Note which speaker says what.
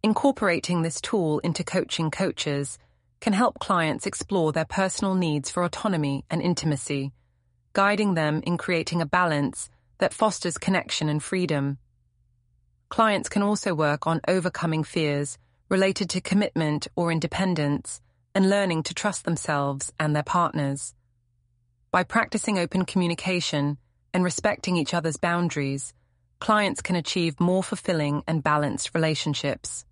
Speaker 1: Incorporating this tool into coaching coaches can help clients explore their personal needs for autonomy and intimacy, guiding them in creating a balance that fosters connection and freedom. Clients can also work on overcoming fears related to commitment or independence and learning to trust themselves and their partners. By practicing open communication and respecting each other's boundaries, clients can achieve more fulfilling and balanced relationships.